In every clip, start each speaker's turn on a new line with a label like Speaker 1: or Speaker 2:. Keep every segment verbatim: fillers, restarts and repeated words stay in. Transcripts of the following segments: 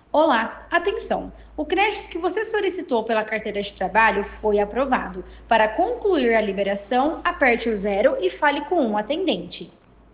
Speaker 1: Olá, atenção! O crédito que você solicitou pela carteira de trabalho foi aprovado. Para concluir a liberação, aperte o zero e fale com um atendente.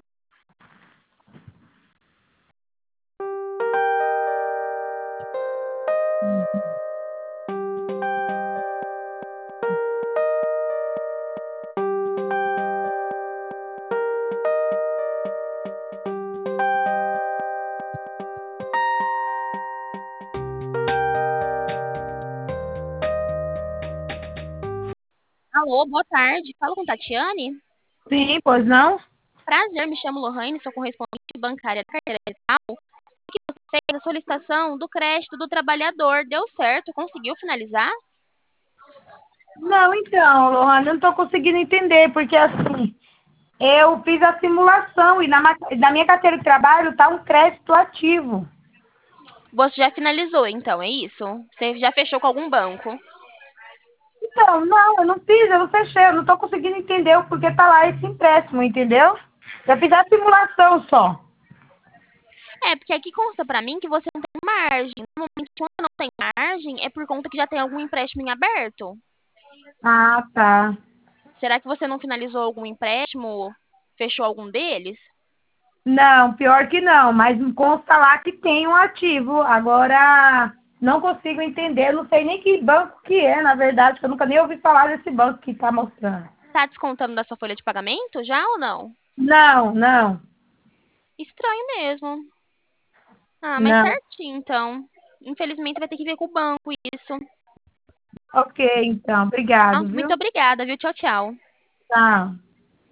Speaker 2: Alô, boa tarde. Falo com Tatiane.
Speaker 3: Sim, pois não?
Speaker 2: Prazer, me chamo Lohane, sou correspondente bancária da carteira digital. Fez a solicitação do crédito do trabalhador. Deu certo? Conseguiu finalizar?
Speaker 3: Não, então, Lohane, eu não estou conseguindo entender, porque assim, eu fiz a simulação e na, ma- na minha carteira de trabalho está um crédito ativo.
Speaker 2: Você já finalizou, então, é isso? Você já fechou com algum banco?
Speaker 3: Então, não, eu não fiz, eu não fechei, eu não estou conseguindo entender o porquê está lá esse empréstimo, entendeu? Eu fiz a simulação só.
Speaker 2: É, porque aqui consta pra mim que você não tem margem. Normalmente, quando não tem margem, é por conta que já tem algum empréstimo em aberto.
Speaker 3: Ah, tá.
Speaker 2: Será que você não finalizou algum empréstimo? Fechou algum deles?
Speaker 3: Não, pior que não, mas consta lá que tem um ativo. Agora, não consigo entender, não sei nem que banco que é, na verdade, que eu nunca nem ouvi falar desse banco que está mostrando.
Speaker 2: Tá descontando da sua folha de pagamento já ou não?
Speaker 3: Não, não,
Speaker 2: Estranho mesmo. Ah, mas
Speaker 3: não.
Speaker 2: certinho, então. Infelizmente vai ter que ver com o banco isso.
Speaker 3: Ok, então,
Speaker 2: Ah,
Speaker 3: obrigado,
Speaker 2: muito
Speaker 3: viu?
Speaker 2: obrigada, viu? Tchau, tchau.
Speaker 3: Tchau.